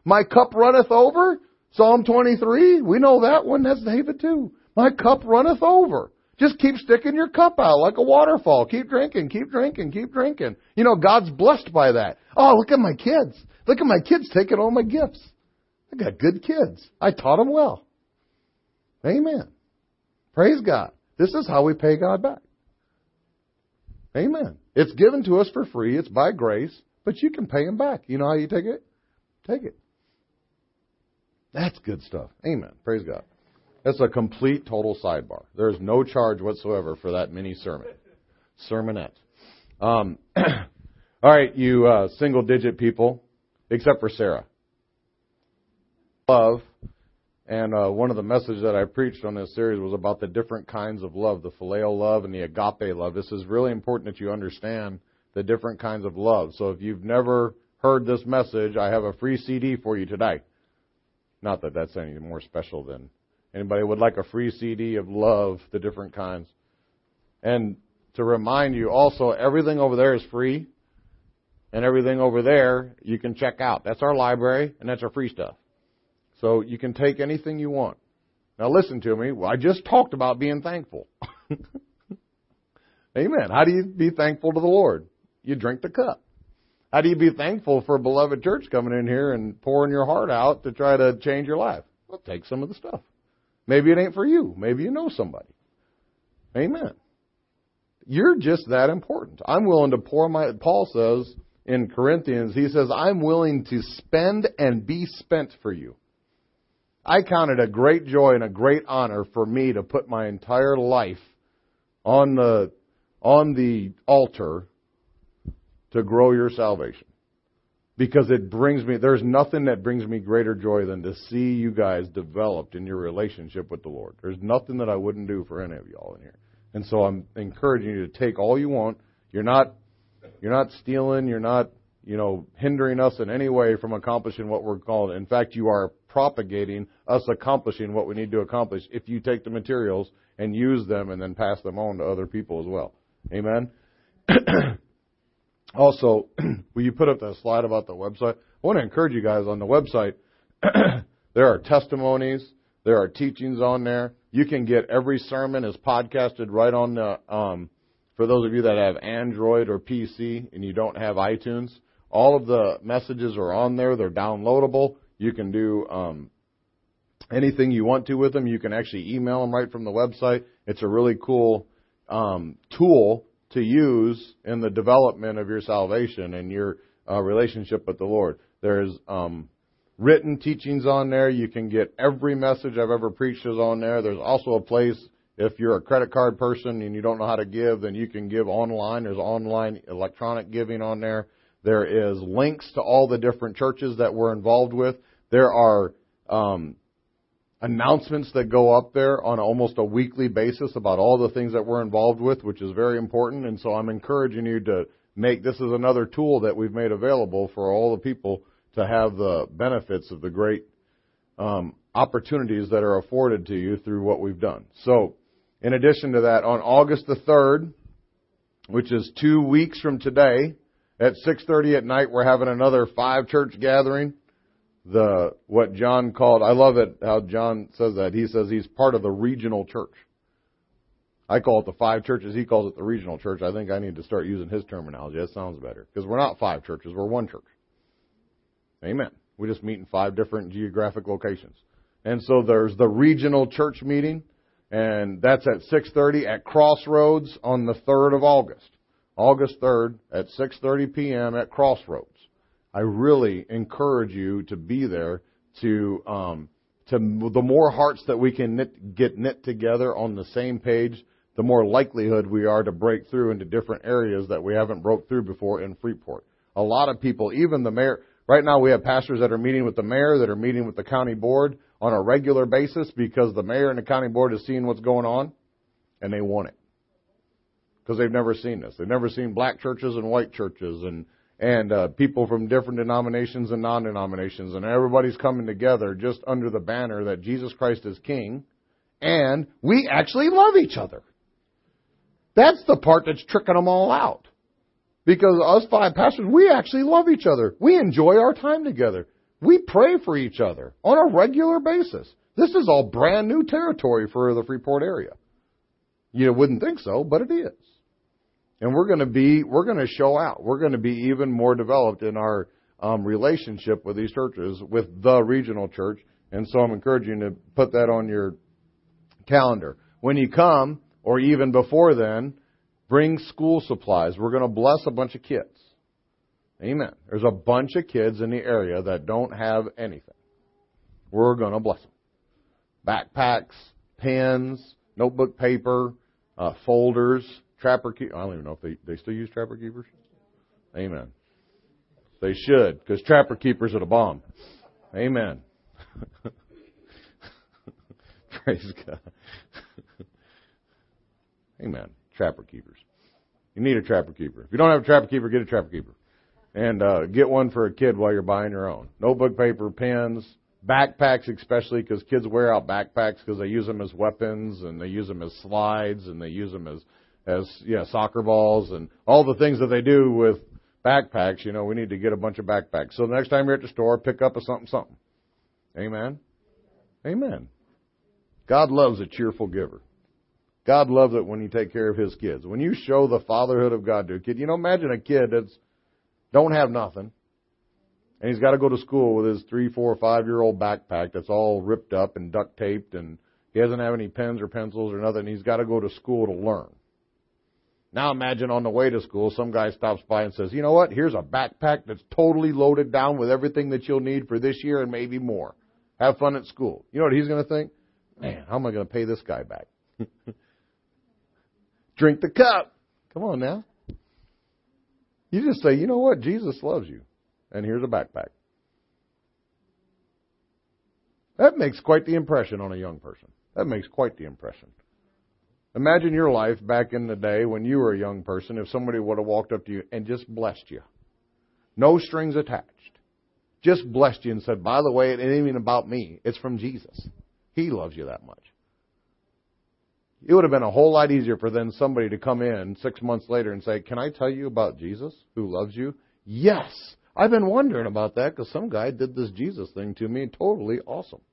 My cup runneth over. Psalm 23, we know that one. That's David too. My cup runneth over. Just keep sticking your cup out like a waterfall. Keep drinking, keep drinking, keep drinking. You know, God's blessed by that. Oh, look at my kids. Look at my kids taking all my gifts. I got good kids. I taught them well. Amen. Praise God. This is how we pay God back. Amen. It's given to us for free. It's by grace. But you can pay Him back. You know how you take it? Take it. That's good stuff. Amen. Praise God. That's a complete, total sidebar. There's no charge whatsoever for that mini sermonette. All right, you single-digit people, except for Sarah. Love, and one of the messages that I preached on this series was about the different kinds of love, the phileo love and the agape love. This is really important that you understand the different kinds of love. So if you've never heard this message, I have a free CD for you today. Not that that's any more special than anybody would like a free CD of love, the different kinds. And to remind you also, everything over there is free, and everything over there you can check out. That's our library, and that's our free stuff. So you can take anything you want. Now listen to me. I just talked about being thankful. Amen. How do you be thankful to the Lord? You drink the cup. How do you be thankful for a beloved church coming in here and pouring your heart out to try to change your life? Well, take some of the stuff. Maybe it ain't for you. Maybe you know somebody. Amen. You're just that important. I'm willing to pour Paul says in Corinthians, he says, I'm willing to spend and be spent for you. I count it a great joy and a great honor for me to put my entire life on the altar to grow your salvation. Because it brings me, there's nothing that brings me greater joy than to see you guys developed in your relationship with the Lord. There's nothing that I wouldn't do for any of y'all in here. And so I'm encouraging you to take all you want. You're not stealing, you're not, hindering us in any way from accomplishing what we're called. In fact, you are propagating us accomplishing what we need to accomplish if you take the materials and use them and then pass them on to other people as well. Amen. Also, will you put up that slide about the website? I want to encourage you guys on the website. There are testimonies. There are teachings on there. You can get every sermon is podcasted right on the, for those of you that have Android or PC and you don't have iTunes, all of the messages are on there. They're downloadable. You can do anything you want to with them. You can actually email them right from the website. It's a really cool tool to use in the development of your salvation and your relationship with the Lord. There's written teachings on there. You can get every message I've ever preached is on there. There's also a place, if you're a credit card person and you don't know how to give, then you can give online. There's online electronic giving on there. There is links to all the different churches that we're involved with. There are announcements that go up there on almost a weekly basis about all the things that we're involved with, which is very important. And so I'm encouraging you to this is another tool that we've made available for all the people to have the benefits of the great opportunities that are afforded to you through what we've done. So in addition to that, on August the 3rd, which is 2 weeks from today, at 6:30 at night, we're having another 5-church gathering. What John called, I love it how John says that. He says he's part of the regional church. I call it the 5 churches. He calls it the regional church. I think I need to start using his terminology. That sounds better. Because we're not 5 churches. We're 1 church. Amen. We just meet in 5 different geographic locations. And so there's the regional church meeting. And that's at 6:30 at Crossroads on the 3rd of August. August 3rd at 6:30 p.m. at Crossroads. I really encourage you to be there to the more hearts that we can get knit together on the same page, the more likelihood we are to break through into different areas that we haven't broke through before in Freeport. A lot of people, even the mayor, right now we have pastors that are meeting with the mayor, that are meeting with the county board on a regular basis because the mayor and the county board is seeing what's going on and they want it. Because they've never seen this. They've never seen black churches and white churches and people from different denominations and non-denominations. And everybody's coming together just under the banner that Jesus Christ is King. And we actually love each other. That's the part that's tricking them all out. Because us 5 pastors, we actually love each other. We enjoy our time together. We pray for each other on a regular basis. This is all brand new territory for the Freeport area. You wouldn't think so, but it is. And we're going to show out. We're going to be even more developed in our relationship with these churches, with the regional church. And so I'm encouraging you to put that on your calendar. When you come, or even before then, bring school supplies. We're going to bless a bunch of kids. Amen. There's a bunch of kids in the area that don't have anything. We're going to bless them. Backpacks, pens, notebook paper, folders, Trapper Keepers. I don't even know if they still use Trapper Keepers. Amen. They should, because Trapper Keepers are the bomb. Amen. Praise God. Amen. Trapper Keepers. You need a Trapper Keeper. If you don't have a Trapper Keeper, get a Trapper Keeper. And get one for a kid while you're buying your own. Notebook paper, pens, backpacks especially, because kids wear out backpacks because they use them as weapons, and they use them as slides, and they use them as soccer balls, and all the things that they do with backpacks. We need to get a bunch of backpacks. So the next time you're at the store, pick up a something. Amen? Amen. God loves a cheerful giver. God loves it when you take care of His kids. When you show the fatherhood of God to a kid. Imagine a kid that's don't have nothing, and he's got to go to school with his 3, 4, 5-year-old backpack that's all ripped up and duct taped, and he doesn't have any pens or pencils or nothing. He's got to go to school to learn. Now imagine on the way to school, some guy stops by and says, you know what, here's a backpack that's totally loaded down with everything that you'll need for this year and maybe more. Have fun at school. You know what he's going to think? Man, how am I going to pay this guy back? Drink the cup. Come on now. You just say, you know what, Jesus loves you, and here's a backpack. That makes quite the impression on a young person. That makes quite the impression. Imagine your life back in the day when you were a young person, if somebody would have walked up to you and just blessed you. No strings attached. Just blessed you and said, by the way, it ain't even about me. It's from Jesus. He loves you that much. It would have been a whole lot easier for then somebody to come in 6 months later and say, can I tell you about Jesus who loves you? Yes. I've been wondering about that because some guy did this Jesus thing to me. Totally awesome.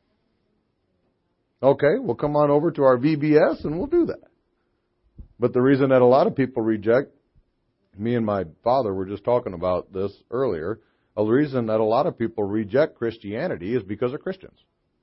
Okay, we'll come on over to our VBS and we'll do that. But the reason that a lot of people reject, me and my father were just talking about this earlier, the reason that a lot of people reject Christianity is because of Christians.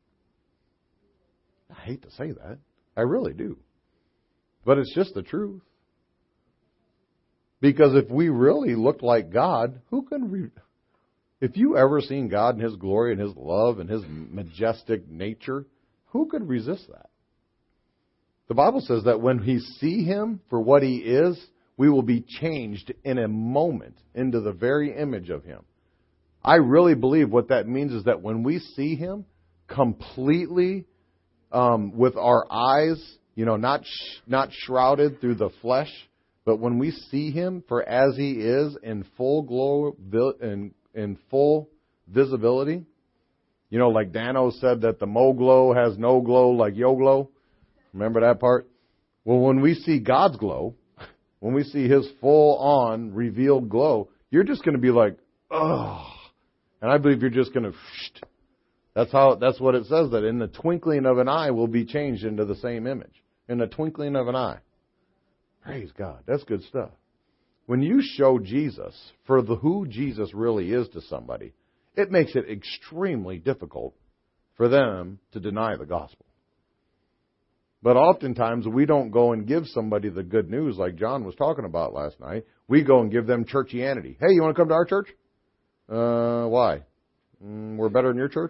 I hate to say that. I really do. But it's just the truth. Because if we really looked like God, if you ever seen God in His glory and His love and His majestic nature, who could resist that? The Bible says that when we see Him for what He is, we will be changed in a moment into the very image of Him. I really believe what that means is that when we see Him completely with our eyes, not shrouded through the flesh, but when we see Him for as He is in full glow, in full visibility, like Dano said that the Mo glow has no glow like Yo glow. Remember that part? Well, when we see God's glow, when we see His full on revealed glow, you're just going to be like, oh, and I believe you're just going to. That's what it says, that in the twinkling of an eye will be changed into the same image. In the twinkling of an eye. Praise God. That's good stuff. When you show Jesus for who Jesus really is to somebody, it makes it extremely difficult for them to deny the gospel. But oftentimes we don't go and give somebody the good news like John was talking about last night. We go and give them churchianity. Hey, you want to come to our church? Why? We're better than your church?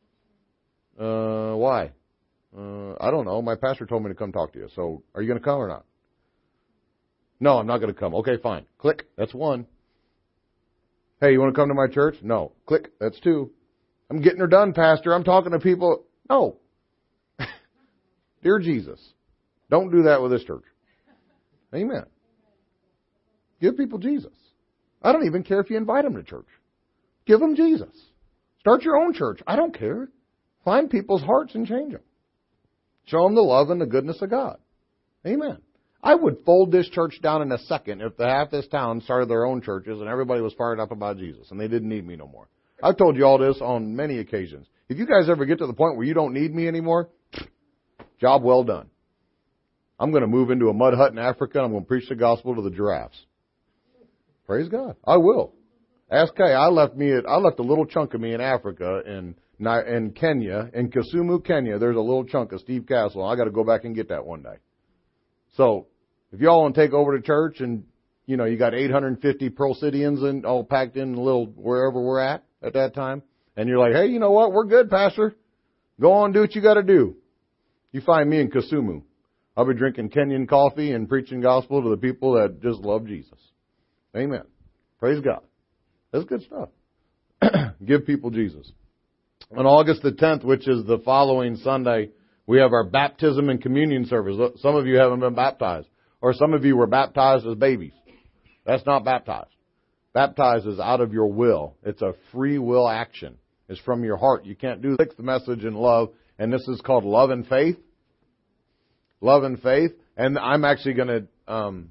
Why? I don't know. My pastor told me to come talk to you. So are you going to come or not? No, I'm not going to come. Okay, fine. Click. That's 1. Hey, you want to come to my church? No. Click. That's 2. I'm getting her done, Pastor. I'm talking to people. No. Dear Jesus, don't do that with this church. Amen. Give people Jesus. I don't even care if you invite them to church. Give them Jesus. Start your own church. I don't care. Find people's hearts and change them. Show them the love and the goodness of God. Amen. I would fold this church down in a second if half this town started their own churches and everybody was fired up about Jesus and they didn't need me no more. I've told you all this on many occasions. If you guys ever get to the point where you don't need me anymore, job well done. I'm going to move into a mud hut in Africa. I'm going to preach the gospel to the giraffes. Praise God. I will. Ask Kay. I left a little chunk of me in Africa in Kenya, in Kisumu, Kenya. There's a little chunk of Steve Castle. I got to go back and get that one day. So if y'all want to take over to church and, you got 850 Pearl-Cityans and all packed in a little wherever we're at that time, and you're like, hey, you know what? We're good, Pastor. Go on, do what you got to do. You find me in Kisumu. I'll be drinking Kenyan coffee and preaching gospel to the people that just love Jesus. Amen. Praise God. That's good stuff. Give people Jesus. On August the 10th, which is the following Sunday, we have our baptism and communion service. Some of you haven't been baptized. Or some of you were baptized as babies. That's not baptized. Baptized is out of your will. It's a free will action. It's from your heart. You can't do the message in love. And this is called Love and Faith. Love and Faith. And I'm actually going to, I'm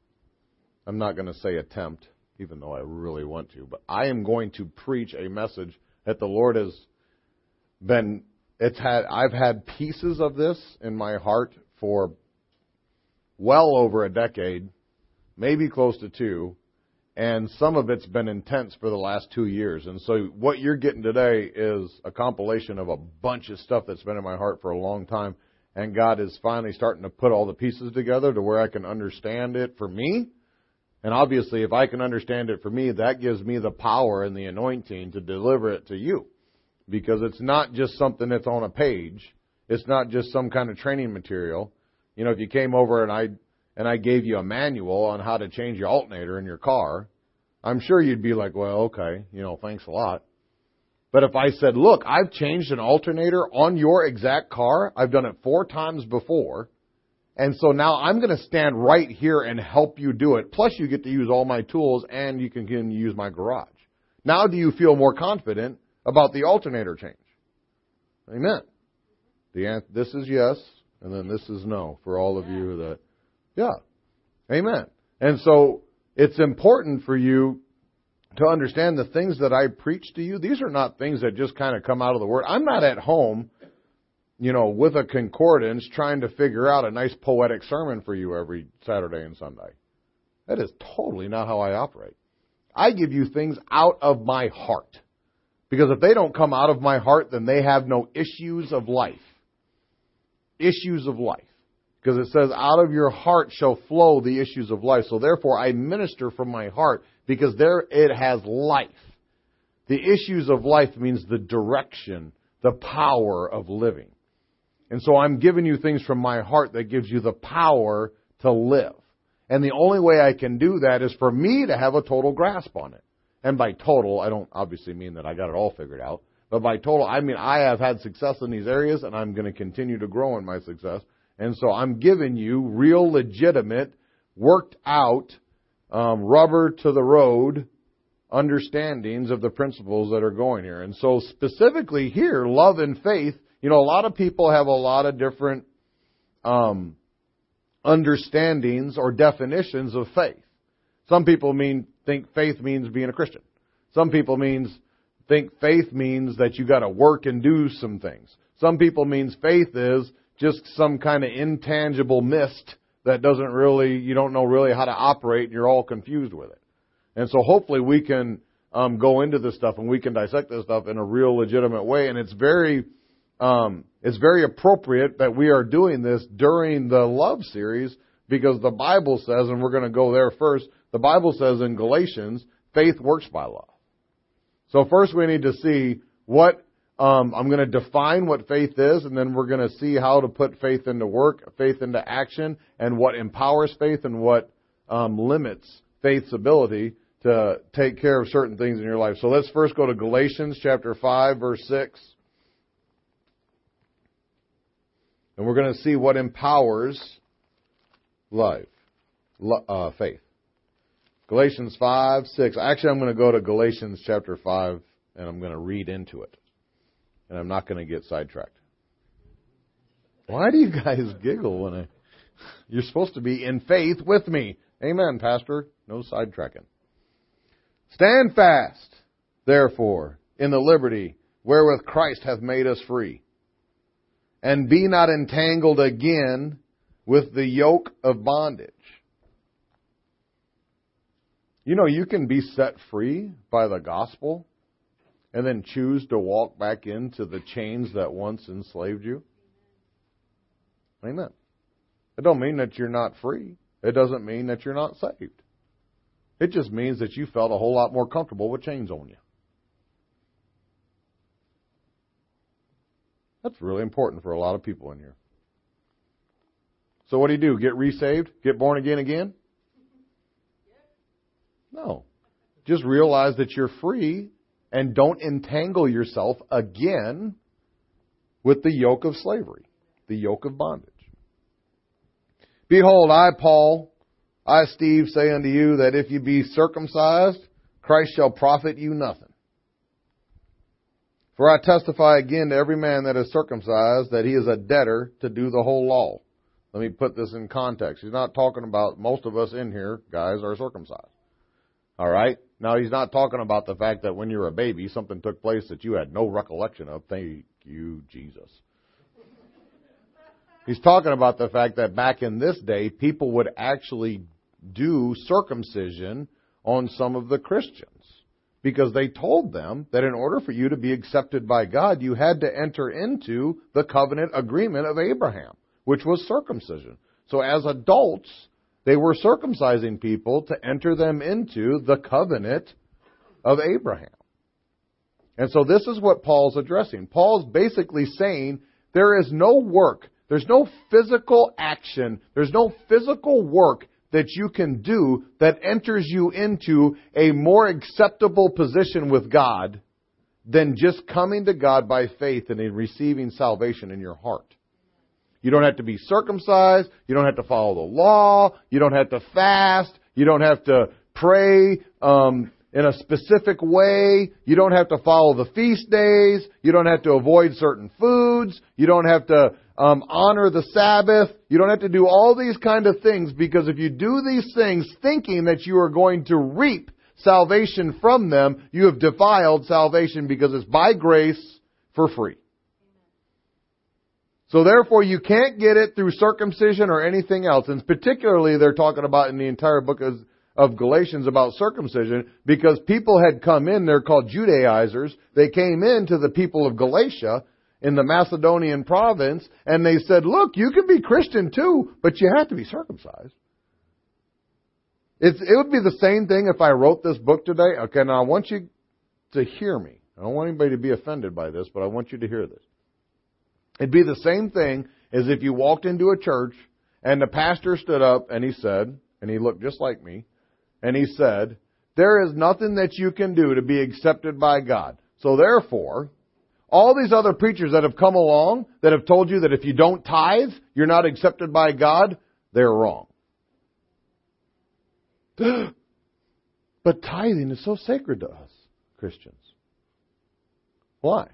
not going to say attempt, even though I really want to, but I am going to preach a message that the Lord has been, I've had pieces of this in my heart for well over a decade, maybe close to 2, and some of it's been intense for the last 2 years. And so what you're getting today is a compilation of a bunch of stuff that's been in my heart for a long time. And God is finally starting to put all the pieces together to where I can understand it for me. And obviously, if I can understand it for me, that gives me the power and the anointing to deliver it to you. Because it's not just something that's on a page. It's not just some kind of training material. If you came over and I gave you a manual on how to change your alternator in your car, I'm sure you'd be like, well, okay, thanks a lot. But if I said, look, I've changed an alternator on your exact car. I've done it 4 times before. And so now I'm going to stand right here and help you do it. Plus you get to use all my tools and you can use my garage. Now do you feel more confident about the alternator change? Amen. This is yes, and then this is no for all of you that, yeah. Amen. And so it's important for you to understand the things that I preach to you. These are not things that just kind of come out of the Word. I'm not at home, with a concordance trying to figure out a nice poetic sermon for you every Saturday and Sunday. That is totally not how I operate. I give you things out of my heart. Because if they don't come out of my heart, then they have no issues of life. Issues of life. Because it says, out of your heart shall flow the issues of life. So therefore, I minister from my heart because there it has life. The issues of life means the direction, the power of living. And so I'm giving you things from my heart that gives you the power to live. And the only way I can do that is for me to have a total grasp on it. And by total, I don't obviously mean that I got it all figured out. But by total, I mean I have had success in these areas and I'm going to continue to grow in my success. And so I'm giving you real, legitimate, worked out, rubber to the road understandings of the principles that are going here. And so specifically here, love and faith, a lot of people have a lot of different understandings or definitions of faith. Some people think faith means being a Christian. Some people think faith means that you got to work and do some things. Some people means faith is just some kind of intangible mist that you don't know really how to operate and you're all confused with it. And so hopefully we can go into this stuff and we can dissect this stuff in a real legitimate way. And it's very appropriate that we are doing this during the love series because the Bible says, and we're going to go there first, the Bible says in Galatians, faith works by love. So first we need to see what, I'm going to define what faith is, and then we're going to see how to put faith into work, faith into action, and what empowers faith and what limits faith's ability to take care of certain things in your life. So let's first go to Galatians chapter 5, verse 6. And we're going to see what empowers faith. Galatians 5, 6. Actually, I'm going to go to Galatians chapter 5, and I'm going to read into it. And I'm not going to get sidetracked. Why do you guys giggle when you're supposed to be in faith with me? Amen, Pastor. No sidetracking. Stand fast, therefore, in the liberty wherewith Christ hath made us free. And be not entangled again with the yoke of bondage. You know, you can be set free by the gospel and then choose to walk back into the chains that once enslaved you. Amen. It don't mean that you're not free. It doesn't mean that you're not saved. It just means that you felt a whole lot more comfortable with chains on you. That's really important for a lot of people in here. So what do? Get resaved? Get born again? No. Just realize that you're free and don't entangle yourself again with the yoke of slavery, the yoke of bondage. Behold, I, Paul, I, Steve, say unto you that if you be circumcised, Christ shall profit you nothing. For I testify again to every man that is circumcised that he is a debtor to do the whole law. Let me put this in context. He's not talking about most of us in here, guys, are circumcised. All right? Now, he's not talking about the fact that when you're a baby, something took place that you had no recollection of. Thank you, Jesus. He's talking about the fact that back in this day, people would actually do circumcision on some of the Christians because they told them that in order for you to be accepted by God, you had to enter into the covenant agreement of Abraham, which was circumcision. So as adults, they were circumcising people to enter them into the covenant of Abraham. And so this is what Paul's addressing. Paul's basically saying there is no work, there's no physical action, there's no physical work that you can do that enters you into a more acceptable position with God than just coming to God by faith and in receiving salvation in your heart. You don't have to be circumcised. You don't have to follow the law. You don't have to fast. You don't have to pray in a specific way. You don't have to follow the feast days. You don't have to avoid certain foods. You don't have to honor the Sabbath. You don't have to do all these kind of things, because if you do these things thinking that you are going to reap salvation from them, you have defiled salvation, because it's by grace for free. So therefore, you can't get it through circumcision or anything else. And particularly, they're talking about in the entire book of Galatians about circumcision, because people had come in, they're called Judaizers. They came into the people of Galatia in the Macedonian province, and they said, look, you can be Christian too, but you have to be circumcised. It would be the same thing if I wrote this book today. Okay, now I want you to hear me. I don't want anybody to be offended by this, but I want you to hear this. It'd be the same thing as if you walked into a church and the pastor stood up and he said, and he looked just like me, and he said, there is nothing that you can do to be accepted by God. So therefore, all these other preachers that have come along that have told you that if you don't tithe, you're not accepted by God, they're wrong. But tithing is so sacred to us, Christians. Why?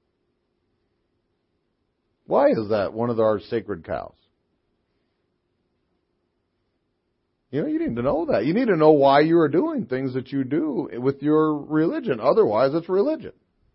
Why is that one of our sacred cows? You know, you need to know that. You need to know why you are doing things that you do with your religion. Otherwise, it's religion.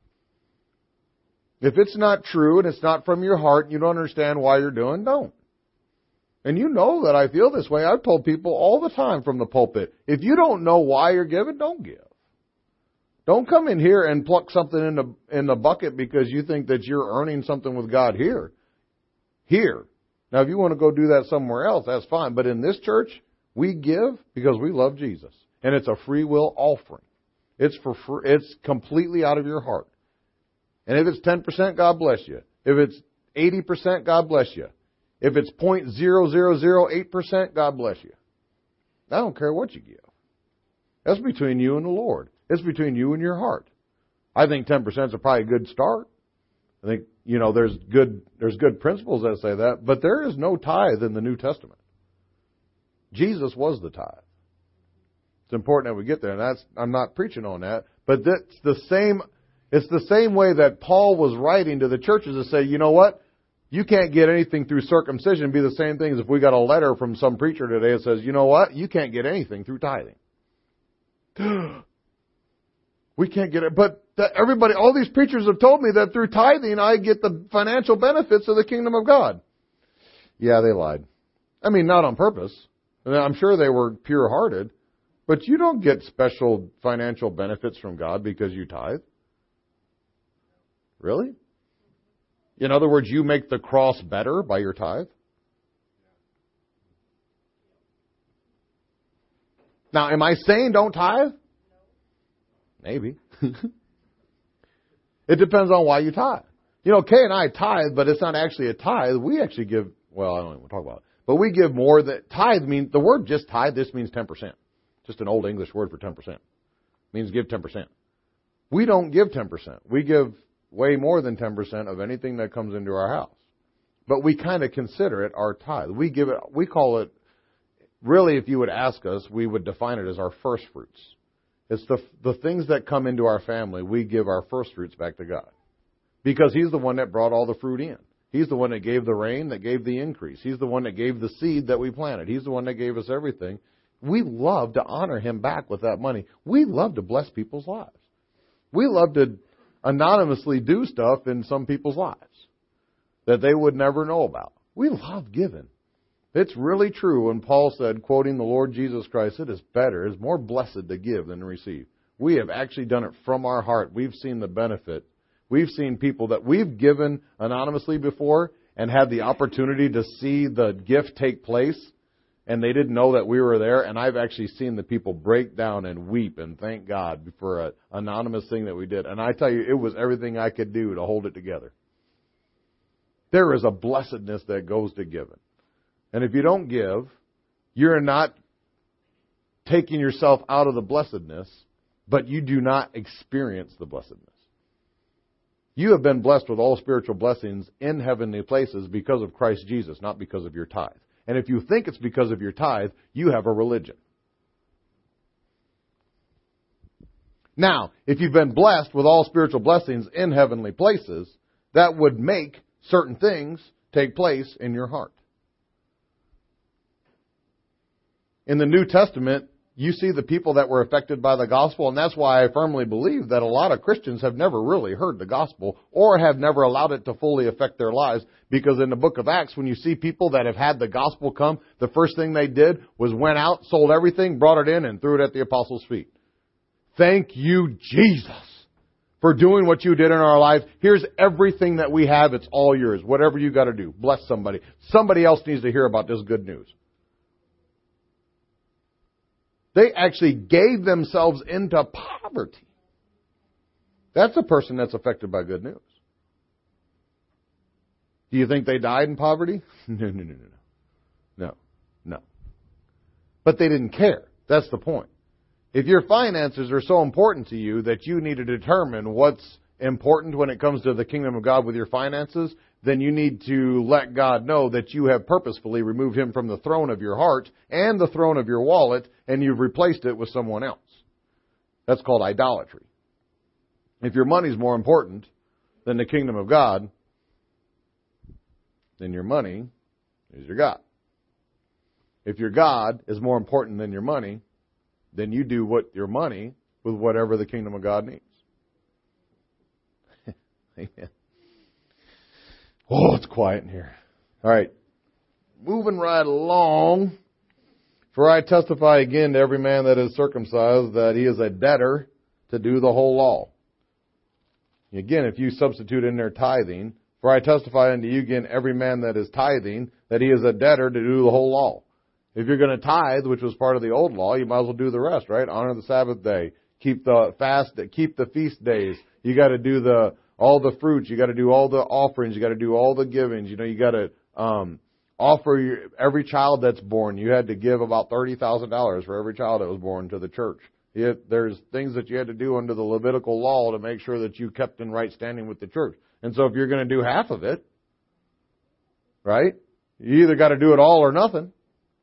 If it's not true and it's not from your heart and you don't understand why you're doing, don't. And you know that I feel this way. I've told people all the time from the pulpit, if you don't know why you're giving, don't give. Don't come in here and pluck something in the bucket because you think that you're earning something with God here. Here. Now, if you want to go do that somewhere else, that's fine. But in this church, we give because we love Jesus. And it's a free will offering. It's for free. It's completely out of your heart. And if it's 10%, God bless you. If it's 80%, God bless you. If it's 0.0008%, God bless you. I don't care what you give. That's between you and the Lord. It's between you and your heart. I think 10% is probably a good start. I think, there's good principles that say that, but there is no tithe in the New Testament. Jesus was the tithe. It's important that we get there, and I'm not preaching on that, but it's the same way that Paul was writing to the churches to say, you know what? You can't get anything through circumcision. It'd be the same thing as if we got a letter from some preacher today that says, you know what? You can't get anything through tithing. We can't get it. But That everybody, all these preachers have told me that through tithing I get the financial benefits of the kingdom of God. Yeah, they lied. I mean, not on purpose. And I'm sure they were pure-hearted. But you don't get special financial benefits from God because you tithe. Really? In other words, you make the cross better by your tithe? Now, am I saying don't tithe? Maybe. It depends on why you tithe. Kay and I tithe, but it's not actually a tithe. We actually give, well, I don't even want to talk about it. But we give more than, tithe means, the word just tithe, this means 10%. Just an old English word for 10%. It means give 10%. We don't give 10%. We give way more than 10% of anything that comes into our house. But we kind of consider it our tithe. We call it, really, if you would ask us, we would define it as our first fruits. It's the things that come into our family, we give our first fruits back to God. Because He's the one that brought all the fruit in. He's the one that gave the rain, that gave the increase. He's the one that gave the seed that we planted. He's the one that gave us everything. We love to honor Him back with that money. We love to bless people's lives. We love to anonymously do stuff in some people's lives that they would never know about. We love giving. It's really true when Paul said, quoting the Lord Jesus Christ, it is more blessed to give than to receive. We have actually done it from our heart. We've seen the benefit. We've seen people that we've given anonymously before and had the opportunity to see the gift take place, and they didn't know that we were there. And I've actually seen the people break down and weep and thank God for an anonymous thing that we did. And I tell you, it was everything I could do to hold it together. There is a blessedness that goes to giving. And if you don't give, you're not taking yourself out of the blessedness, but you do not experience the blessedness. You have been blessed with all spiritual blessings in heavenly places because of Christ Jesus, not because of your tithe. And if you think it's because of your tithe, you have a religion. Now, if you've been blessed with all spiritual blessings in heavenly places, that would make certain things take place in your heart. In the New Testament, you see the people that were affected by the gospel, and that's why I firmly believe that a lot of Christians have never really heard the gospel or have never allowed it to fully affect their lives, because in the book of Acts, when you see people that have had the gospel come, the first thing they did was went out, sold everything, brought it in, and threw it at the apostles' feet. Thank you, Jesus, for doing what you did in our lives. Here's everything that we have. It's all yours. Whatever you got to do. Bless somebody. Somebody else needs to hear about this good news. They actually gave themselves into poverty. That's a person that's affected by good news. Do you think they died in poverty? No. But they didn't care. That's the point. If your finances are so important to you that you need to determine what's important when it comes to the kingdom of God with your finances, then you need to let God know that you have purposefully removed Him from the throne of your heart and the throne of your wallet, and you've replaced it with someone else. That's called idolatry. If your money's more important than the kingdom of God, then your money is your God. If your God is more important than your money, then you do what your money with whatever the kingdom of God needs. Amen. Oh, it's quiet in here. All right. Moving right along. For I testify again to every man that is circumcised that he is a debtor to do the whole law. Again, if you substitute in there tithing, for I testify unto you again, every man that is tithing, that he is a debtor to do the whole law. If you're going to tithe, which was part of the old law, you might as well do the rest, right? Honor the Sabbath day. Keep the fast, keep the feast days. You got to do all the fruits. You got to do all the offerings. You got to do all the givings. You got to offer every child that's born. You had to give about $30,000 for every child that was born to the church. There's things that you had to do under the Levitical law to make sure that you kept in right standing with the church. And so if you're going to do half of it, right, you either got to do it all or nothing.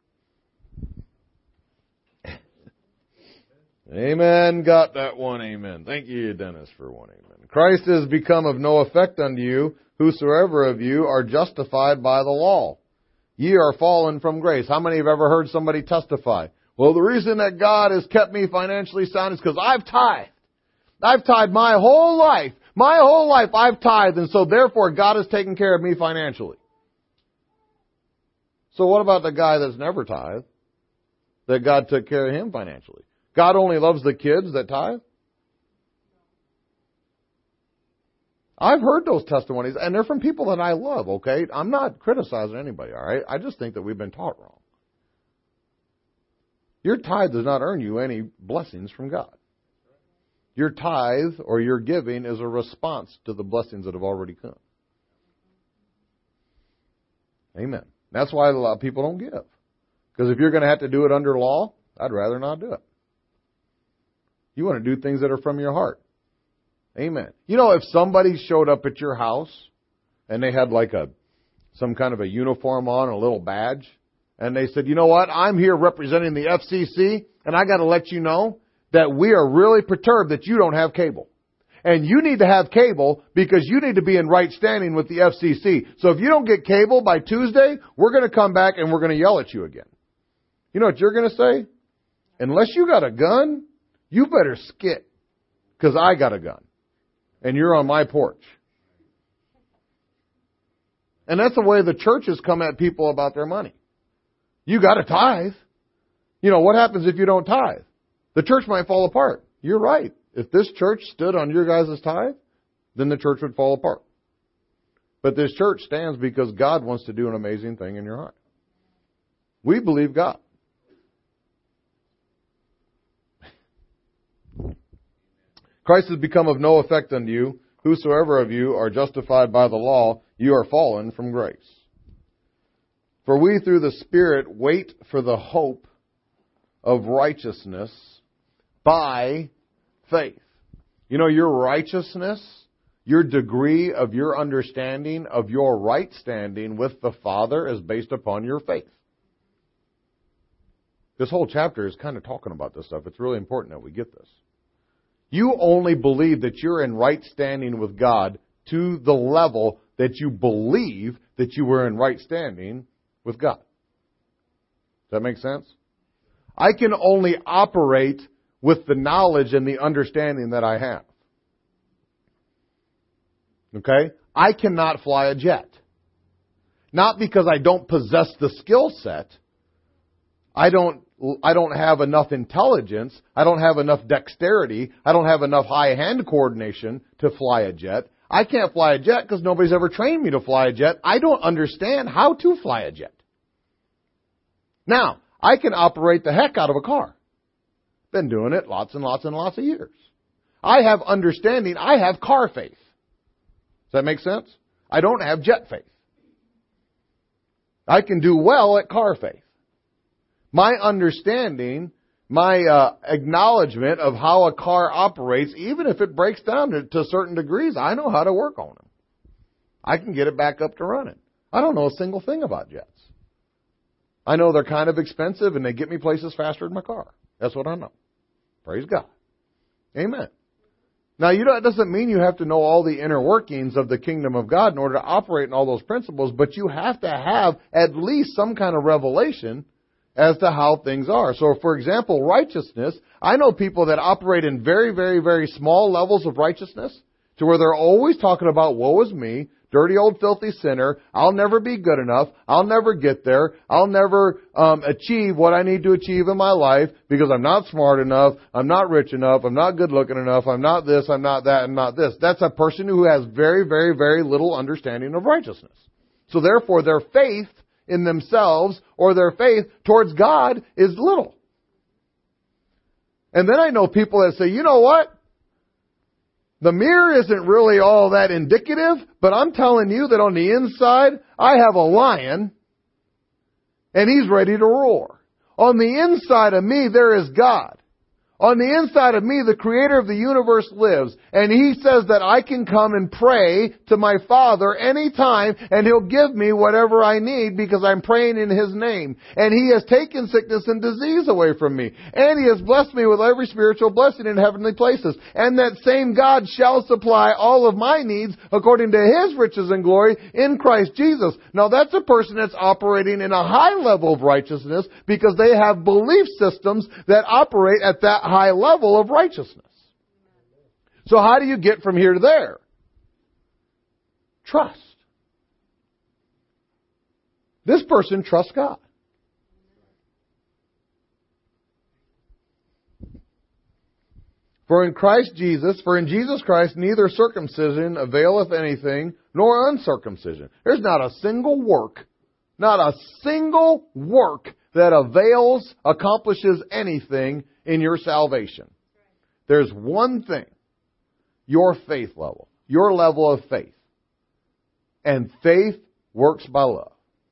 Amen. Got that one. Amen. Thank you, Dennis, for one. Amen. Christ is become of no effect unto you, whosoever of you are justified by the law. Ye are fallen from grace. How many have ever heard somebody testify? Well, the reason that God has kept me financially sound is because I've tithed. I've tithed my whole life. My whole life I've tithed, and so therefore God has taken care of me financially. So what about the guy that's never tithed? That God took care of him financially. God only loves the kids that tithe? I've heard those testimonies, and they're from people that I love, okay? I'm not criticizing anybody, all right? I just think that we've been taught wrong. Your tithe does not earn you any blessings from God. Your tithe or your giving is a response to the blessings that have already come. Amen. That's why a lot of people don't give. Because if you're going to have to do it under law, I'd rather not do it. You want to do things that are from your heart. Amen. You know, if somebody showed up at your house and they had like some kind of a uniform on, a little badge, and they said, you know what, I'm here representing the FCC, and I got to let you know that we are really perturbed that you don't have cable. And you need to have cable because you need to be in right standing with the FCC. So if you don't get cable by Tuesday, we're going to come back and we're going to yell at you again. You know what you're going to say? Unless you got a gun, you better skit because I got a gun. And you're on my porch. And that's the way the churches come at people about their money. You got to tithe. You know, what happens if you don't tithe? The church might fall apart. You're right. If this church stood on your guys' tithe, then the church would fall apart. But this church stands because God wants to do an amazing thing in your heart. We believe God. Christ has become of no effect unto you. Whosoever of you are justified by the law, you are fallen from grace. For we through the Spirit wait for the hope of righteousness by faith. You know, your righteousness, your degree of your understanding of your right standing with the Father is based upon your faith. This whole chapter is kind of talking about this stuff. It's really important that we get this. You only believe that you're in right standing with God to the level that you believe that you were in right standing with God. Does that make sense? I can only operate with the knowledge and the understanding that I have. Okay? I cannot fly a jet. Not because I don't possess the skill set. I don't have enough intelligence. I don't have enough dexterity. I don't have enough high-hand coordination to fly a jet. I can't fly a jet because nobody's ever trained me to fly a jet. I don't understand how to fly a jet. Now, I can operate the heck out of a car. Been doing it lots and lots and lots of years. I have understanding. I have car faith. Does that make sense? I don't have jet faith. I can do well at car faith. My understanding, my acknowledgement of how a car operates, even if it breaks down to certain degrees, I know how to work on them. I can get it back up to running. I don't know a single thing about jets. I know they're kind of expensive and they get me places faster in my car. That's what I know. Praise God. Amen. Now, it doesn't mean you have to know all the inner workings of the kingdom of God in order to operate in all those principles, but you have to have at least some kind of revelation as to how things are. So, for example, righteousness, I know people that operate in very, very, very small levels of righteousness to where they're always talking about, woe is me, dirty old filthy sinner, I'll never be good enough, I'll never get there, I'll never achieve what I need to achieve in my life because I'm not smart enough, I'm not rich enough, I'm not good looking enough, I'm not this, I'm not that, I'm not this. That's a person who has very, very, very little understanding of righteousness. So therefore their faith in themselves or their faith towards God is little. And then I know people that say, you know what? The mirror isn't really all that indicative, but I'm telling you that on the inside, I have a lion and he's ready to roar. On the inside of me, there is God. On the inside of me, the creator of the universe lives. And he says that I can come and pray to my Father anytime and he'll give me whatever I need because I'm praying in his name. And he has taken sickness and disease away from me. And he has blessed me with every spiritual blessing in heavenly places. And that same God shall supply all of my needs according to his riches and glory in Christ Jesus. Now that's a person that's operating in a high level of righteousness because they have belief systems that operate at that high level of righteousness. So how do you get from here to there? Trust. This person trusts God. For in Jesus Christ, neither circumcision availeth anything, nor uncircumcision. There's not a single work that accomplishes anything in your salvation. There's one thing, your faith level, your level of faith. And faith works by love.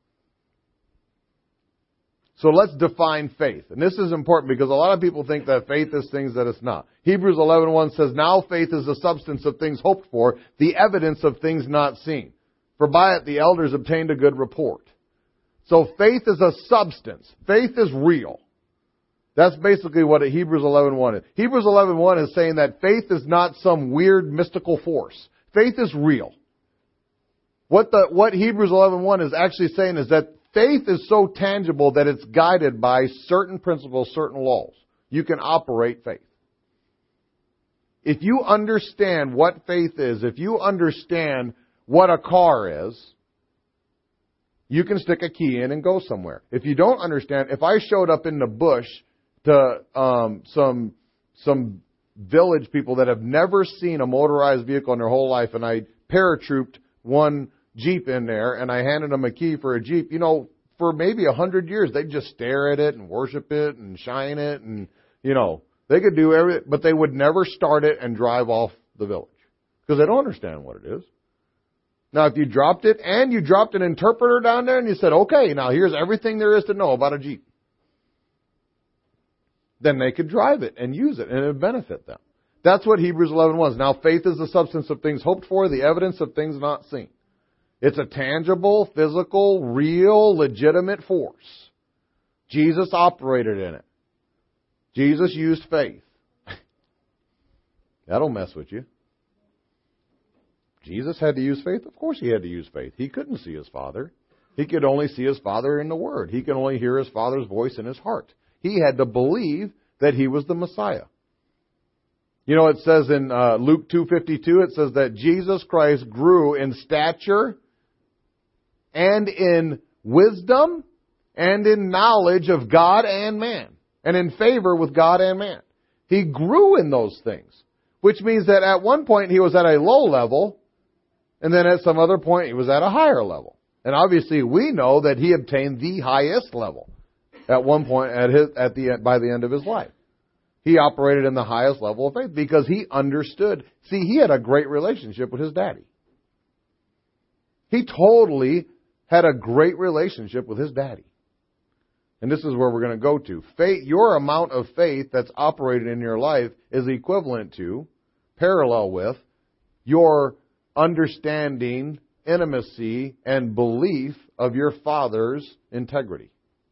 So let's define faith. And this is important because a lot of people think that faith is things that it's not. Hebrews 11:1 says, now faith is the substance of things hoped for, the evidence of things not seen. For by it the elders obtained a good report. So faith is a substance. Faith is real. That's basically what Hebrews 11:1 is. Hebrews 11:1 is saying that faith is not some weird mystical force. Faith is real. What Hebrews 11:1 is actually saying is that faith is so tangible that it's guided by certain principles, certain laws. You can operate faith. If you understand what faith is, if you understand what a car is, you can stick a key in and go somewhere. If you don't understand, if I showed up in the bush to some village people that have never seen a motorized vehicle in their whole life, and I paratrooped one Jeep in there, and I handed them a key for a Jeep, for maybe 100 years, they'd just stare at it and worship it and shine it, and, they could do everything, but they would never start it and drive off the village because they don't understand what it is. Now, if you dropped it and you dropped an interpreter down there and you said, okay, now here's everything there is to know about a Jeep, then they could drive it and use it and it would benefit them. That's what Hebrews 11 was. Now, faith is the substance of things hoped for, the evidence of things not seen. It's a tangible, physical, real, legitimate force. Jesus operated in it. Jesus used faith. That'll mess with you. Jesus had to use faith? Of course he had to use faith. He couldn't see his Father. He could only see his Father in the Word. He could only hear his Father's voice in his heart. He had to believe that he was the Messiah. It says in Luke 2:52, it says that Jesus Christ grew in stature and in wisdom and in knowledge of God and man, and in favor with God and man. He grew in those things, which means that at one point he was at a low level, and then at some other point he was at a higher level. And obviously we know that he obtained the highest level at one point by the end of his life. He operated in the highest level of faith because he understood. See, he had a great relationship with his daddy. He totally had a great relationship with his daddy. And this is where we're going to go to. Faith, your amount of faith that's operated in your life is equivalent to, parallel with, your understanding, intimacy, and belief of your Father's integrity.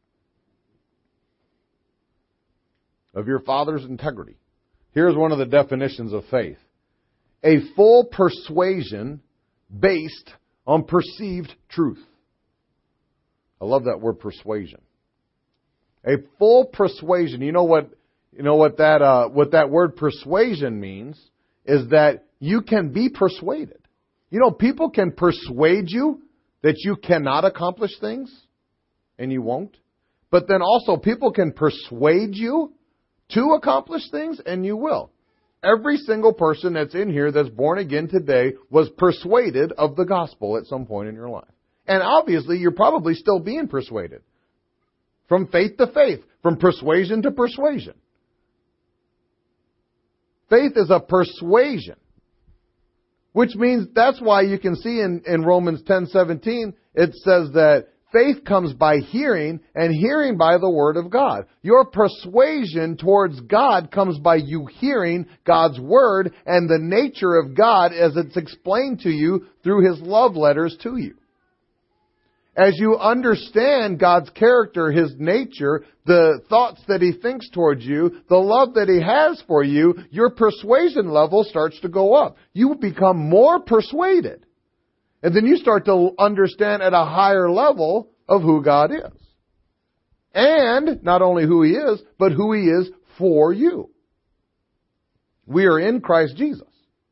Of your Father's integrity. Here's one of the definitions of faith. A full persuasion based on perceived truth. I love that word, persuasion. A full persuasion. You know what that word persuasion means is that you can be persuaded. People can persuade you that you cannot accomplish things, and you won't. But then also people can persuade you to accomplish things, and you will. Every single person that's in here that's born again today was persuaded of the gospel at some point in your life. And obviously, you're probably still being persuaded. From faith to faith. From persuasion to persuasion. Faith is a persuasion. Which means that's why you can see in Romans 10:17, it says that faith comes by hearing, and hearing by the Word of God. Your persuasion towards God comes by you hearing God's Word and the nature of God as it's explained to you through His love letters to you. As you understand God's character, His nature, the thoughts that He thinks towards you, the love that He has for you, your persuasion level starts to go up. You become more persuaded. And then you start to understand at a higher level of who God is. And not only who He is, but who He is for you. We are in Christ Jesus.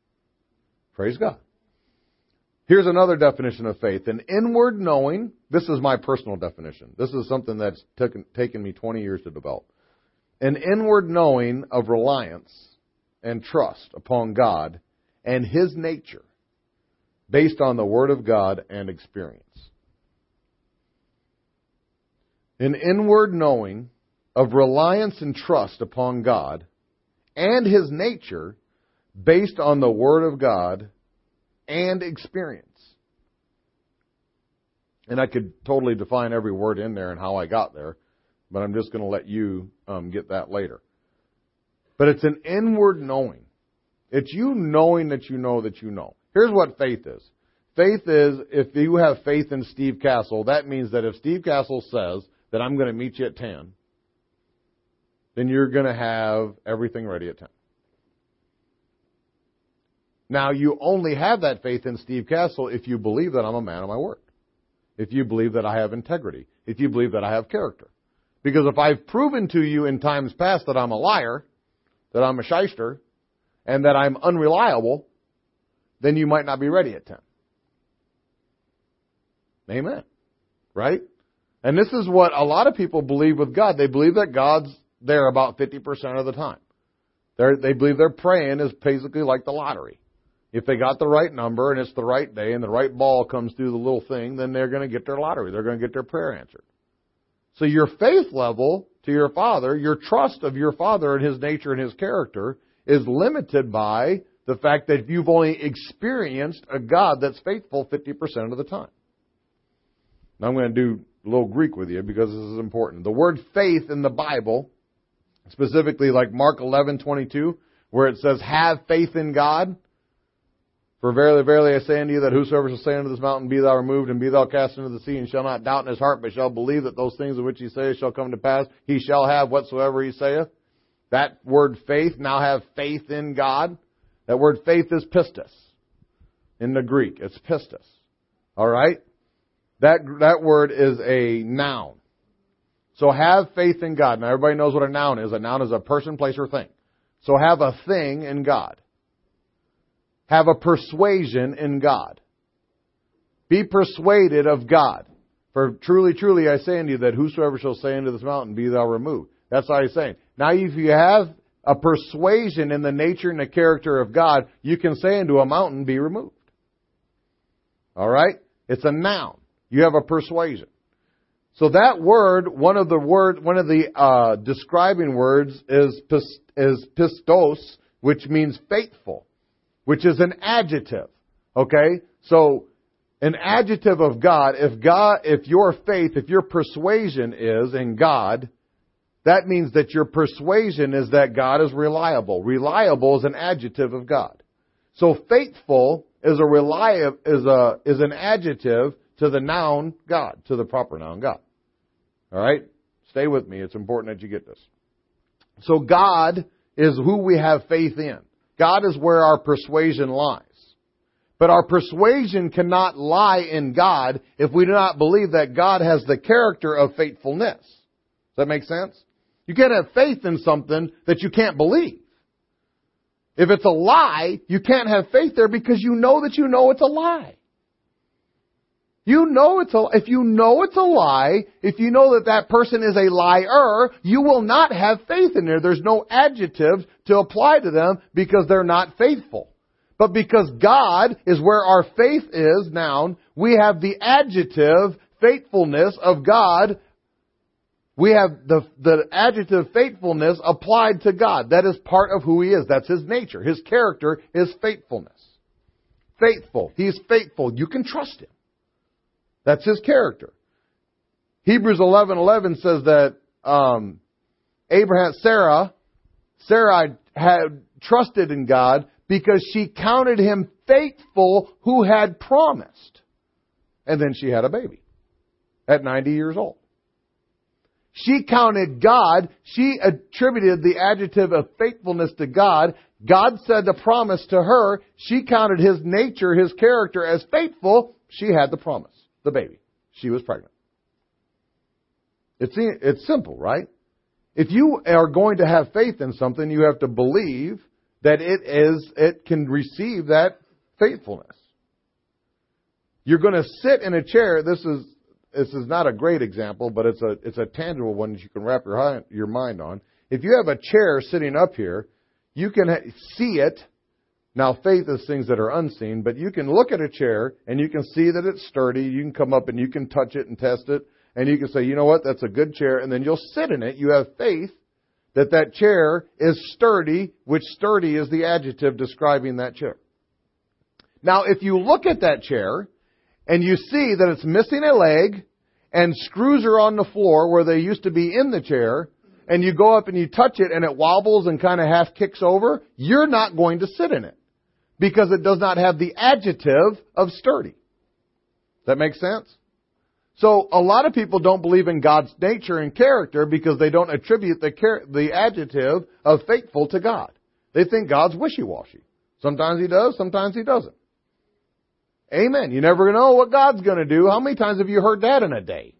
Praise God. Here's another definition of faith. An inward knowing, this is my personal definition. This is something that's taken me 20 years to develop. An inward knowing of reliance and trust upon God and His nature based on the Word of God and experience. An inward knowing of reliance and trust upon God and His nature based on the Word of God and experience. And I could totally define every word in there and how I got there, but I'm just going to let you get that later. But it's an inward knowing. It's you knowing that you know that you know. Here's what faith is. Faith is, if you have faith in Steve Castle, that means that if Steve Castle says that I'm going to meet you at 10, then you're going to have everything ready at 10. Now, you only have that faith in Steve Castle if you believe that I'm a man of my word. If you believe that I have integrity. If you believe that I have character. Because if I've proven to you in times past that I'm a liar, that I'm a shyster, and that I'm unreliable, then you might not be ready at 10. Amen. Right? And this is what a lot of people believe with God. They believe that God's there about 50% of the time. They believe their praying is basically like the lottery. If they got the right number and it's the right day and the right ball comes through the little thing, then they're going to get their lottery. They're going to get their prayer answered. So your faith level to your Father, your trust of your Father and His nature and His character is limited by the fact that you've only experienced a God that's faithful 50% of the time. Now I'm going to do a little Greek with you because this is important. The word faith in the Bible, specifically like Mark 11:22, where it says, have faith in God. For verily, verily, I say unto you that whosoever shall say unto this mountain, be thou removed, and be thou cast into the sea, and shall not doubt in his heart, but shall believe that those things of which he saith shall come to pass, he shall have whatsoever he saith. That word faith, now have faith in God. That word faith is pistis. In the Greek, it's pistis. All right? That word is a noun. So have faith in God. Now everybody knows what a noun is. A noun is a person, place, or thing. So have a thing in God. Have a persuasion in God. Be persuaded of God. For truly, truly, I say unto you that whosoever shall say unto this mountain, be thou removed. That's how he's saying. Now, if you have a persuasion in the nature and the character of God, you can say unto a mountain, be removed. All right? It's a noun. You have a persuasion. So that word, one of the describing words is pistos, which means faithful, which is an adjective. Okay? So an adjective of God, if your faith, if your persuasion is in God, that means that your persuasion is that God is reliable. Reliable is an adjective of God. So faithful is an adjective to the noun God, to the proper noun God. All right? Stay with me. It's important that you get this. So God is who we have faith in. God is where our persuasion lies. But our persuasion cannot lie in God if we do not believe that God has the character of faithfulness. Does that make sense? You can't have faith in something that you can't believe. If it's a lie, you can't have faith there because you know that you know it's a lie. If you know it's a lie, if you know that that person is a liar, you will not have faith in there. There's no adjective to apply to them because they're not faithful. But because God is where our faith is, noun, we have the adjective faithfulness of God. We have the adjective faithfulness applied to God. That is part of who He is. That's His nature. His character is faithfulness. Faithful. He's faithful. You can trust Him. That's His character. Hebrews 11:11 says that Sarah had trusted in God because she counted Him faithful who had promised. And then she had a baby at 90 years old. She counted God. She attributed the adjective of faithfulness to God. God said the promise to her. She counted His nature, His character as faithful. She had the promise, the baby. She was pregnant. It's simple, right? If you are going to have faith in something, you have to believe that it can receive that faithfulness. You're going to sit in a chair. This is not a great example, but it's a tangible one that you can wrap your mind on. If you have a chair sitting up here, you can see it. Now, faith is things that are unseen, but you can look at a chair and you can see that it's sturdy. You can come up and you can touch it and test it. And you can say, you know what, that's a good chair. And then you'll sit in it. You have faith that that chair is sturdy, which sturdy is the adjective describing that chair. Now, if you look at that chair and you see that it's missing a leg and screws are on the floor where they used to be in the chair, and you go up and you touch it and it wobbles and kind of half kicks over, you're not going to sit in it because it does not have the adjective of sturdy. That makes sense? So a lot of people don't believe in God's nature and character because they don't attribute the adjective of faithful to God. They think God's wishy-washy. Sometimes He does, sometimes He doesn't. Amen. You never know what God's going to do. How many times have you heard that in a day?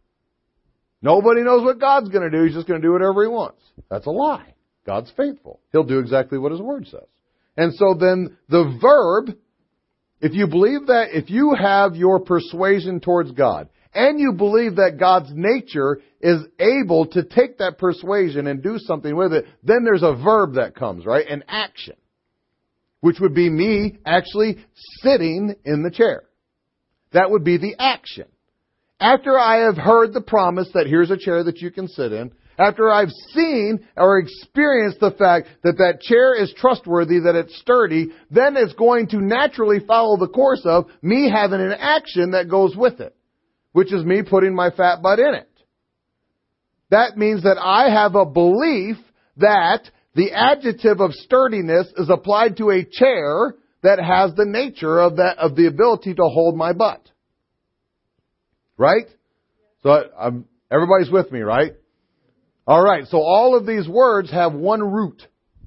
Nobody knows what God's going to do. He's just going to do whatever He wants. That's a lie. God's faithful. He'll do exactly what His Word says. And so then the verb, if you believe that, if you have your persuasion towards God, and you believe that God's nature is able to take that persuasion and do something with it, then there's a verb that comes, right? An action. Which would be me actually sitting in the chair. That would be the action. After I have heard the promise that here's a chair that you can sit in, after I've seen or experienced the fact that that chair is trustworthy, that it's sturdy, then it's going to naturally follow the course of me having an action that goes with it, which is me putting my fat butt in it. That means that I have a belief that the adjective of sturdiness is applied to a chair that has the nature of the ability to hold my butt. Right? So everybody's with me, right? All right. So all of these words have one root.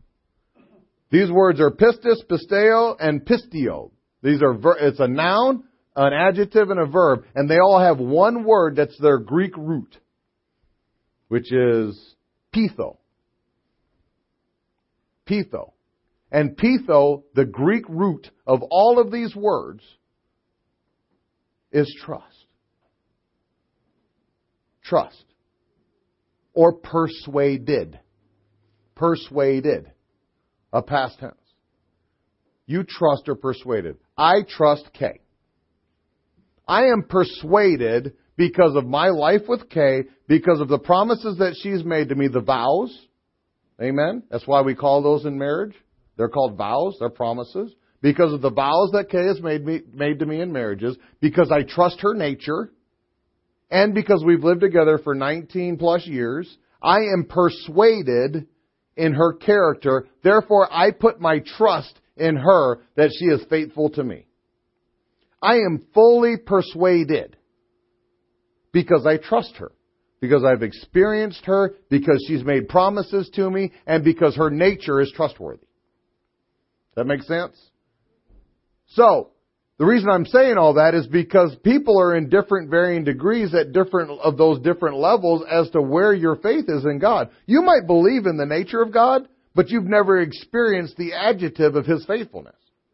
These words are pistis, pisteo, and pistio. It's a noun, an adjective, and a verb, and they all have one word that's their Greek root, which is pitho. Pitho. And pitho, the Greek root of all of these words, is trust. Trust. Or persuaded. Persuaded. A past tense. You trust or persuaded. I trust Kay. I am persuaded because of my life with Kay, because of the promises that she's made to me, the vows. Amen? That's why we call those in marriage. They're called vows. They're promises. Because of the vows that Kay has made to me in marriages. Because I trust her nature. And because we've lived together for 19 plus years. I am persuaded in her character. Therefore, I put my trust in her that she is faithful to me. I am fully persuaded because I trust her. Because I've experienced her, because she's made promises to me, and because her nature is trustworthy. That makes sense? So, the reason I'm saying all that is because people are in different varying degrees at those different levels as to where your faith is in God. You might believe in the nature of God, but you've never experienced the adjective of His faithfulness.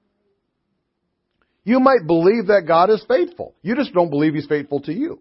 You might believe that God is faithful. You just don't believe He's faithful to you.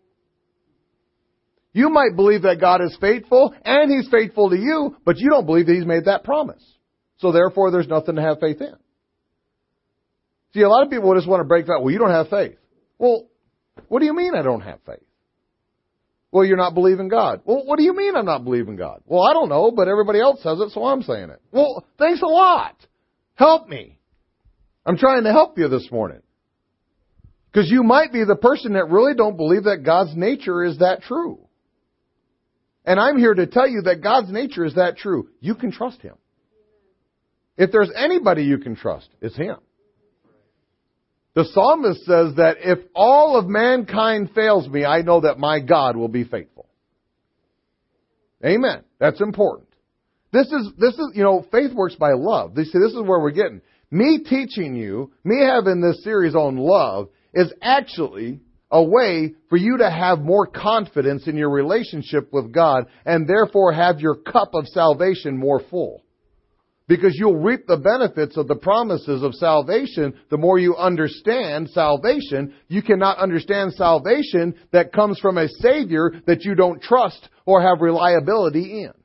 You might believe that God is faithful and He's faithful to you, but you don't believe that He's made that promise. So therefore, there's nothing to have faith in. See, a lot of people just want to break that. Well, you don't have faith. Well, what do you mean I don't have faith? Well, you're not believing God. Well, what do you mean I'm not believing God? Well, I don't know, but everybody else says it, so I'm saying it. Well, thanks a lot. Help me. I'm trying to help you this morning. Because you might be the person that really don't believe that God's nature is that true. And I'm here to tell you that God's nature is that true. You can trust Him. If there's anybody you can trust, it's Him. The psalmist says that if all of mankind fails me, I know that my God will be faithful. Amen. That's important. This is, faith works by love. See, this is where we're getting. Me teaching you, me having this series on love is actually a way for you to have more confidence in your relationship with God and therefore have your cup of salvation more full. Because you'll reap the benefits of the promises of salvation the more you understand salvation. You cannot understand salvation that comes from a Savior that you don't trust or have reliability in.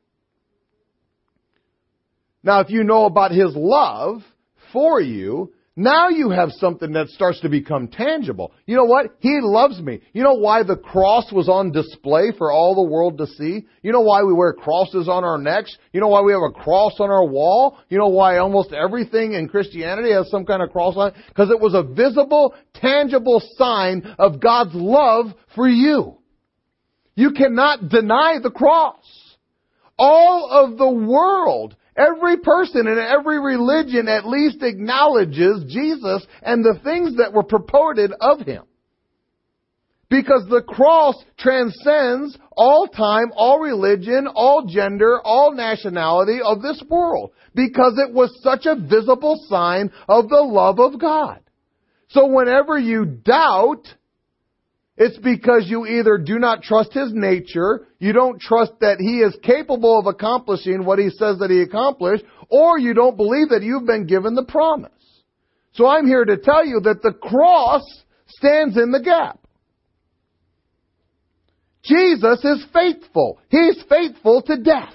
Now, if you know about His love for you, now you have something that starts to become tangible. You know what? He loves me. You know why the cross was on display for all the world to see? You know why we wear crosses on our necks? You know why we have a cross on our wall? You know why almost everything in Christianity has some kind of cross on it? Because it was a visible, tangible sign of God's love for you. You cannot deny the cross. All of the world, every person in every religion at least acknowledges Jesus and the things that were purported of Him. Because the cross transcends all time, all religion, all gender, all nationality of this world. Because it was such a visible sign of the love of God. So whenever you doubt, it's because you either do not trust His nature, you don't trust that He is capable of accomplishing what He says that He accomplished, or you don't believe that you've been given the promise. So I'm here to tell you that the cross stands in the gap. Jesus is faithful. He's faithful to death.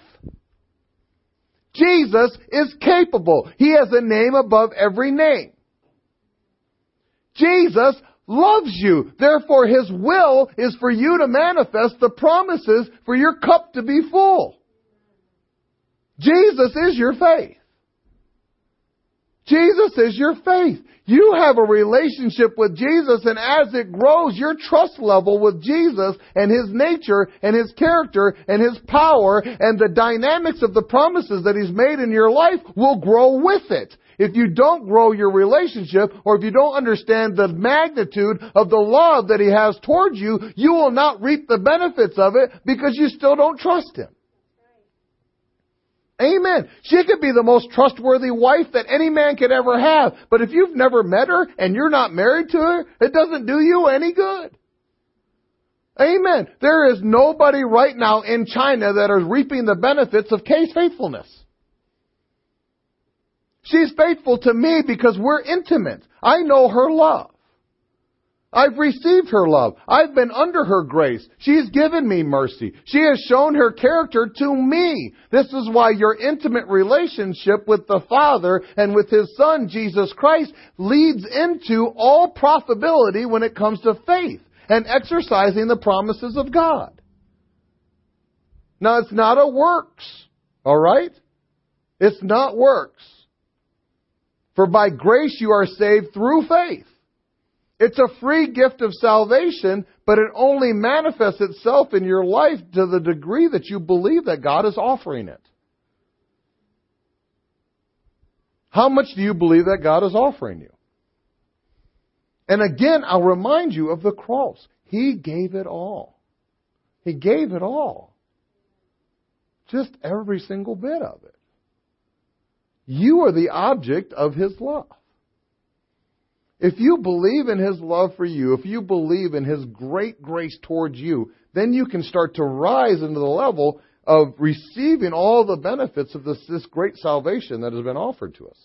Jesus is capable. He has a name above every name. Jesus loves you. Therefore, His will is for you to manifest the promises for your cup to be full. Jesus is your faith. Jesus is your faith. You have a relationship with Jesus, and as it grows, your trust level with Jesus and His nature and His character and His power and the dynamics of the promises that He's made in your life will grow with it. If you don't grow your relationship, or if you don't understand the magnitude of the love that He has towards you, you will not reap the benefits of it because you still don't trust Him. Amen. She could be the most trustworthy wife that any man could ever have. But if you've never met her and you're not married to her, it doesn't do you any good. Amen. There is nobody right now in China that is reaping the benefits of Kay's faithfulness. She's faithful to me because we're intimate. I know her love. I've received her love. I've been under her grace. She's given me mercy. She has shown her character to me. This is why your intimate relationship with the Father and with His Son, Jesus Christ, leads into all profitability when it comes to faith and exercising the promises of God. Now, it's not a works. All right? It's not works. For by grace you are saved through faith. It's a free gift of salvation, but it only manifests itself in your life to the degree that you believe that God is offering it. How much do you believe that God is offering you? And again, I'll remind you of the cross. He gave it all. He gave it all. Just every single bit of it. You are the object of His love. If you believe in His love for you, if you believe in His great grace towards you, then you can start to rise into the level of receiving all the benefits of this great salvation that has been offered to us.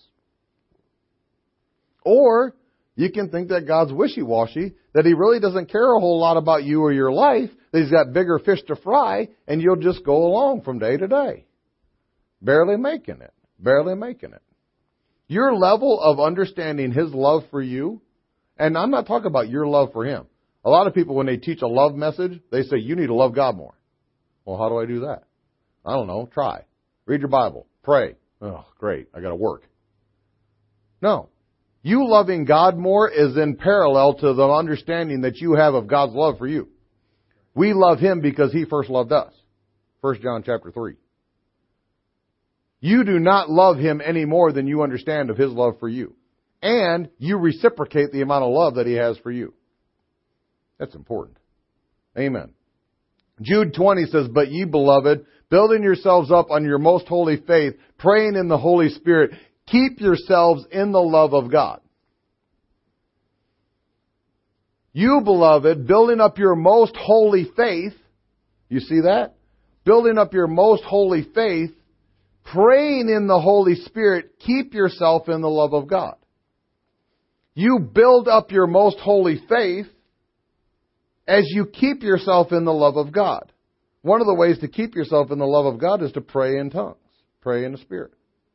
Or you can think that God's wishy-washy, that He really doesn't care a whole lot about you or your life, that He's got bigger fish to fry, and you'll just go along from day to day. Barely making it. Barely making it. Your level of understanding His love for you, and I'm not talking about your love for Him. A lot of people, when they teach a love message, they say, you need to love God more. Well, how do I do that? I don't know. Try. Read your Bible. Pray. Oh, great. I got to work. No. You loving God more is in parallel to the understanding that you have of God's love for you. We love Him because He first loved us. 1 John chapter 3. You do not love Him any more than you understand of His love for you. And you reciprocate the amount of love that He has for you. That's important. Amen. Jude 20 says, but ye, beloved, building yourselves up on your most holy faith, praying in the Holy Spirit, keep yourselves in the love of God. You, beloved, building up your most holy faith, you see that? Building up your most holy faith, Praying in the Holy Spirit, keep yourself in the love of God. You build up your most holy faith as you keep yourself in the love of God. One of the ways to keep yourself in the love of God is to pray in tongues. Pray in the Spirit.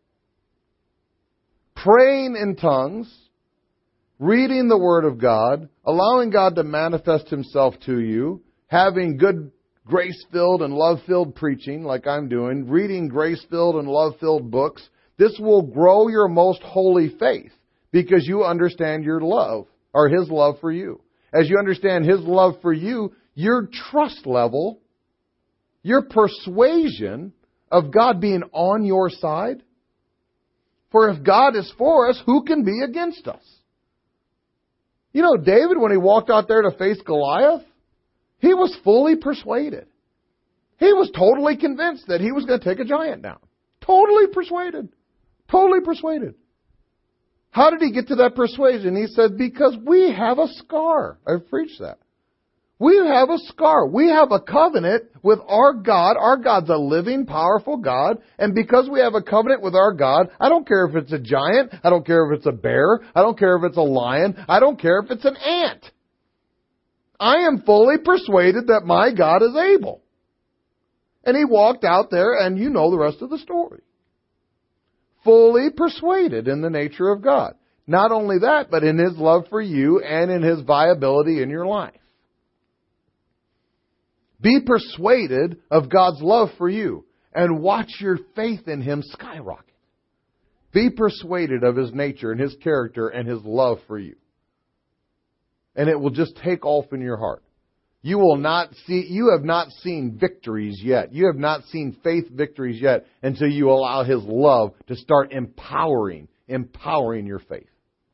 Praying in tongues, reading the Word of God, allowing God to manifest Himself to you, having good grace-filled and love-filled preaching like I'm doing, reading grace-filled and love-filled books, this will grow your most holy faith because you understand your love, or His love for you. As you understand His love for you, your trust level, your persuasion of God being on your side. For if God is for us, who can be against us? You know, David, when he walked out there to face Goliath, he was fully persuaded. He was totally convinced that he was going to take a giant down. Totally persuaded. Totally persuaded. How did he get to that persuasion? He said, because we have a scar. I've preached that. We have a scar. We have a covenant with our God. Our God's a living, powerful God. And because we have a covenant with our God, I don't care if it's a giant. I don't care if it's a bear. I don't care if it's a lion. I don't care if it's an ant. I am fully persuaded that my God is able. And he walked out there, and you know the rest of the story. Fully persuaded in the nature of God. Not only that, but in His love for you and in His viability in your life. Be persuaded of God's love for you and watch your faith in Him skyrocket. Be persuaded of His nature and His character and His love for you. And it will just take off in your heart. You have not seen victories yet. You have not seen faith victories yet until you allow His love to start empowering your faith.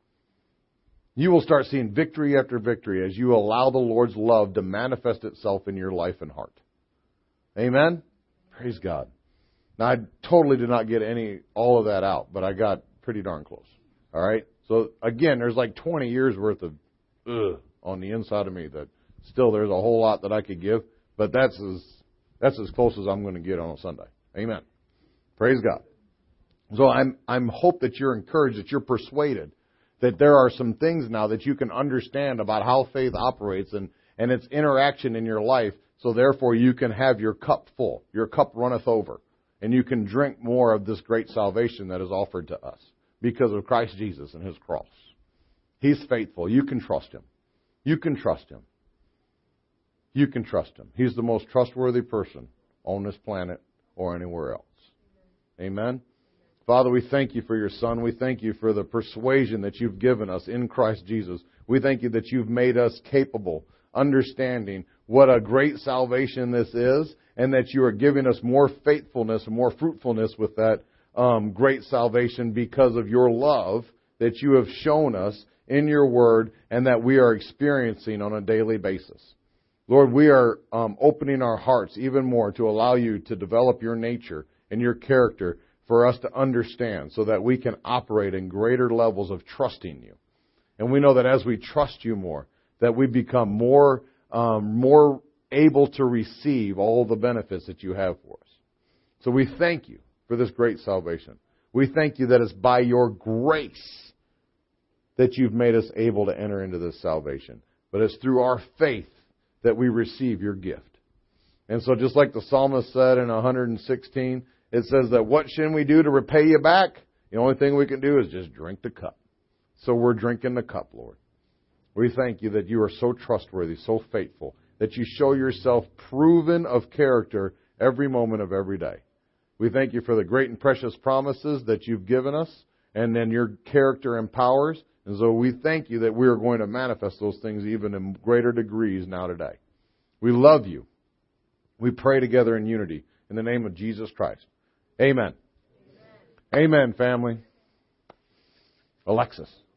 You will start seeing victory after victory as you allow the Lord's love to manifest itself in your life and heart. Amen? Praise God. Now, I totally did not get all of that out, but I got pretty darn close. All right? So, again, there's like 20 years worth of on the inside of me that still there's a whole lot that I could give, but that's as close as I'm going to get on a Sunday. Amen. Praise God. So I'm hope that you're encouraged, that you're persuaded that there are some things now that you can understand about how faith operates and its interaction in your life, so therefore you can have your cup full. Your cup runneth over, and you can drink more of this great salvation that is offered to us because of Christ Jesus and His cross. He's faithful. You can trust Him. You can trust Him. You can trust Him. He's the most trustworthy person on this planet or anywhere else. Amen? Father, we thank You for Your Son. We thank You for the persuasion that You've given us in Christ Jesus. We thank You that You've made us capable, understanding what a great salvation this is, and that You are giving us more faithfulness and more fruitfulness with that great salvation because of Your love that You have shown us in Your Word and that we are experiencing on a daily basis. Lord, we are opening our hearts even more to allow You to develop Your nature and Your character for us to understand so that we can operate in greater levels of trusting You. And we know that as we trust You more, that we become more able to receive all the benefits that You have for us. So we thank You for this great salvation. We thank You that it's by Your grace that You've made us able to enter into this salvation. But it's through our faith that we receive Your gift. And so just like the psalmist said in 116, it says that what should we do to repay You back? The only thing we can do is just drink the cup. So we're drinking the cup, Lord. We thank You that You are so trustworthy, so faithful, that You show Yourself proven of character every moment of every day. We thank You for the great and precious promises that You've given us, and then Your character empowers. And so we thank You that we are going to manifest those things even in greater degrees now today. We love You. We pray together in unity in the name of Jesus Christ. Amen. Amen, family. Alexis.